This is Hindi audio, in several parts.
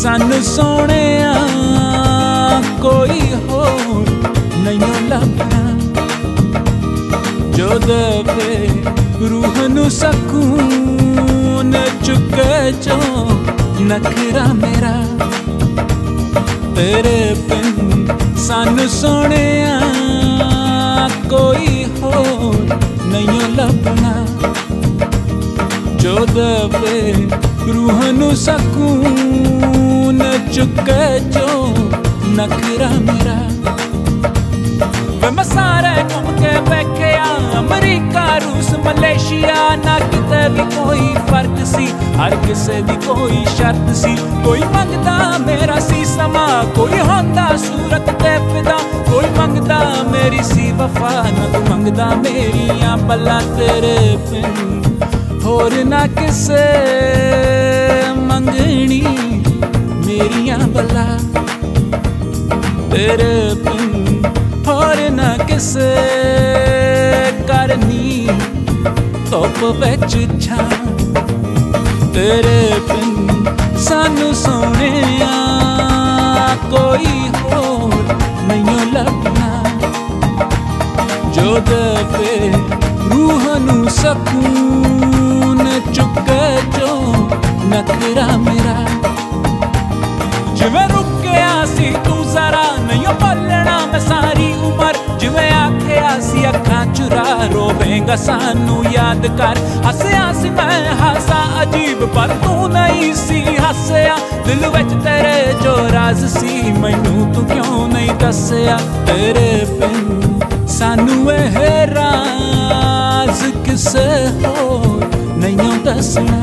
सानू सोने कोई होर नहीं लभना, जो दे रूह नू सकून चुके जो नखरा मेरा। तेरे बिन सानू सोने कोई होर नहीं लभना, जो दे रूह नू सकून चुके जो नखरा मेरा। मैं सारे घूम के बैठिया अमरीका रूस मलेशिया, ना किते भी कोई फर्क सी, हर किसे दी कोई शर्त सी। कोई मंगदा मेरा सी समा, कोई होंदा सूरत ते फिदा, कोई मंगदा मेरी सी वफा, ना तू मंगदा मेरियां बल्ला। तेरे बिन होर ना किसे मंगनी मेरियां बल्ला, तेरे बिन होर ना किसे करनी धुप विच छां। तेरे बिन सानू सोने कोई होर नहीं लभना, जो दे रूह नू सकून चुके जो नखरा मेरा। जिवें रुकिया सी तू जरा नहीं बोलना मैं सारी उमर, जिवें आखिया सी अखां चुरा रोवेंगा सानू याद कर। हसया सी मैं हासा अजीब पर तू नहीं सी हसया, दिल विच तेरे जो राज सी मैनू तू क्यों नहीं दसया। तेरे बिन सानू एह राज किसे होर नहीं दसना,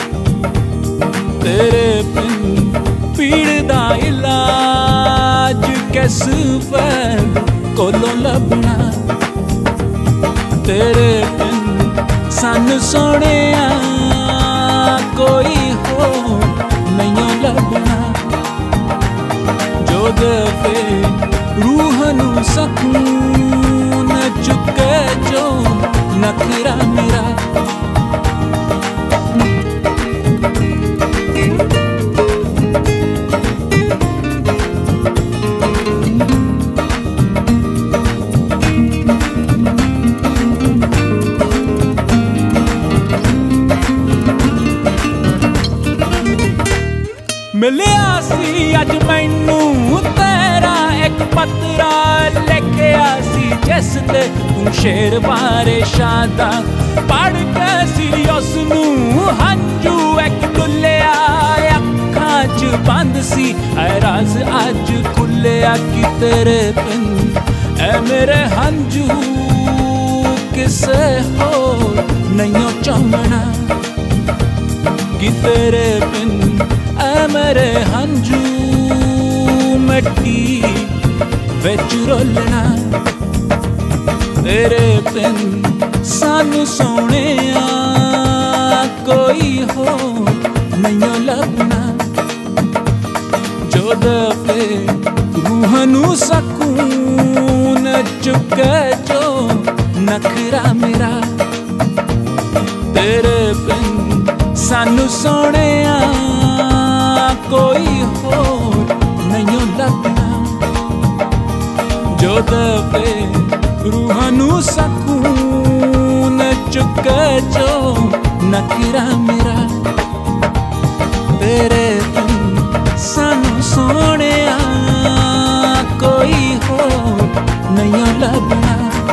तेरे बिन पीड़ दा इलाज किस वैद कोलों लभना। तेरे बिन सानू सोने कोई होर नहीं लभना, जो दे रूह नू सकून चुके जो नखरा मेरा। मिलिया सी अज मैनू तेरा एक पत्रा, लिखिया सी जिस ते तू शेर बारे शादा, पढ़ के सी उसनू हंजू एक डुलिया, अखां च बंद सी ऐ राज अज खुलिया। कि तेरे बिन ऐ मेरे हंजू किसे होर नहीं चाहना, कि तेरे बिन ऐ मेरे हंजू मिट्टी विच रोलना। तेरे बिन सानू सोने कोई होर नहीं लभना, जो दे रूह नू सकून चुके जो नखरा मेरा। तेरे बिन सानू सोने कोई होर नहीं लभना, जो दे रूह नू सकून चुके जो नखरा मेरा। तेरे बिन सानू सोने कोई होर नहीं लभना,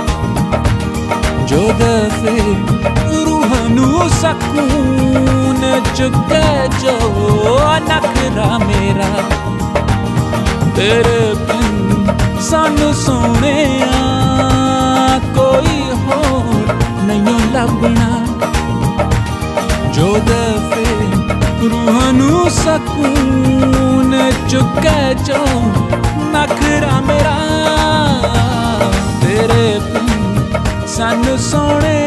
जो दे रूह नू सकून चुके जो नखरा मेरा। तेरे बिन सानू सोने कोई होर नहीं लभना, जो दे रूह नू सकून चुके जो नखरा मेरा। तेरे बिन सानू सोने